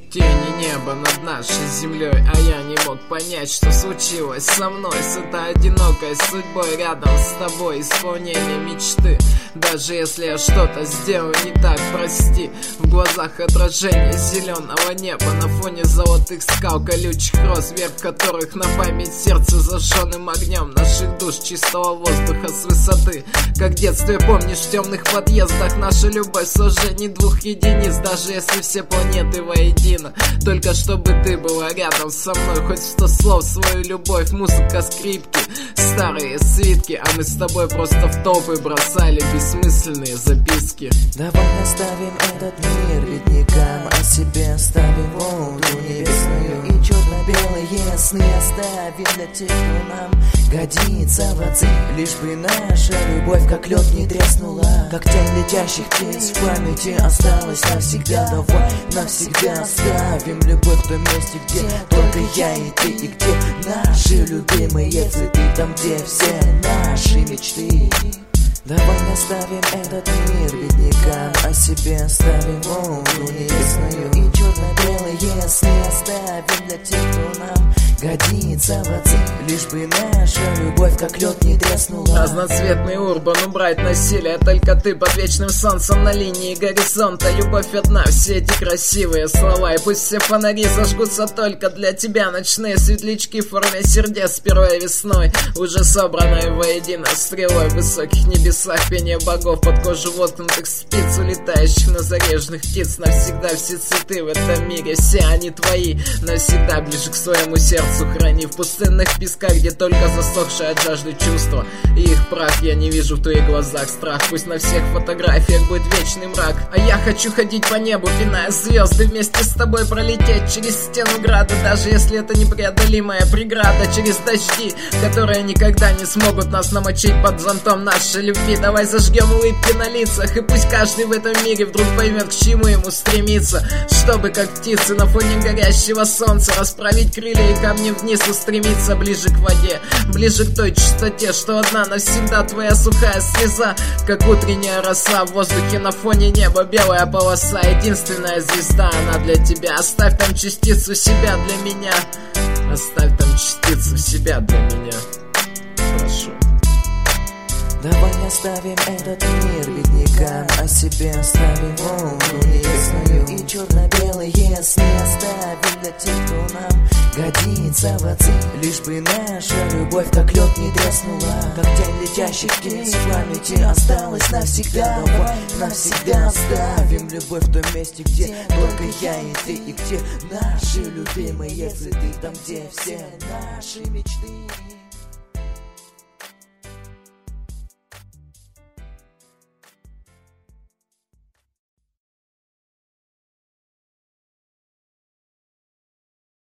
Тени неба над нашей землей, а я не мог понять, что случилось со мной. С этой одинокой судьбой рядом с тобой, исполнение мечты. Даже если я что-то сделаю не так, прости. В глазах отражение зеленого неба на фоне золотых скал, колючих роз, вверх которых на память сердце зажженным огнем наших душ, чистого воздуха с высоты. Как в детстве помнишь, в темных подъездах наша любовь в сложении двух единиц. Даже если все планеты воедино, только чтобы ты была рядом со мной. Хоть 100 слов свою любовь, музыка, скрипки, старые свитки, а мы с тобой просто в толпы бросали бессмысленные записки. Давай оставим этот мир ледникам, а себе оставим воду небесную. И черно-белые сны оставим для тех, кто нам годится в отцы. Лишь бы наша любовь как лед не треснула, как тень летящих птиц в памяти осталась навсегда. Давай навсегда оставим любовь в том месте, где только я и ты, и где наши любимые цветы, там, где все наши мечты. Давай оставим этот мир беднякам, а себе оставим воду небесную. И черно-белые сны оставим для тех, кто нам годится в отцы. Лишь бы наша любовь как лед не треснула. Разноцветный урбан, убрать насилие, только ты под вечным солнцем на линии горизонта. Любовь одна, все эти красивые слова, и пусть все фонари зажгутся только для тебя. Ночные светлячки в форме сердец первой весной, уже собранные воедино стрелой в высоких небесах. Пение богов под кожу воткнутых спиц, улетающих на зарежных птиц. Навсегда все цветы в этом мире, все они твои, навсегда ближе к своему сердцу храни. В пустынных песках, где только засохшие от жажды чувства, и их прах я не вижу в твоих глазах. Страх, пусть на всех фотографиях будет вечный мрак, а я хочу ходить по небу, пиная звезды, вместе с тобой пролететь через стену града. Даже если это непреодолимая преграда, через дожди, которые никогда не смогут нас намочить под зонтом нашей любви. Давай зажгем улыбки на лицах, и пусть каждый в этом мире вдруг поймет, к чему ему стремиться. Чтобы, как птицы на фоне горящего солнца, расправить крылья и камнем вниз устремиться ближе к воде, ближе к той чистоте, что одна навсегда твоя сухая слеза, как утренняя роса в воздухе на фоне неба. Белая полоса, единственная звезда, она для тебя. Оставь там частицу себя для меня, оставь там частицу себя для меня, прошу. Давай оставим этот мир беднякам, а себе оставим воду небесную. И черно-белые сны оставим для тех, кто нам годится в отцы. Лишь бы наша любовь как лед не треснула, как тень летящих птиц в памяти осталась навсегда. Давай навсегда оставим любовь в том месте, где только я и ты, и где наши любимые цветы, там, где все наши мечты.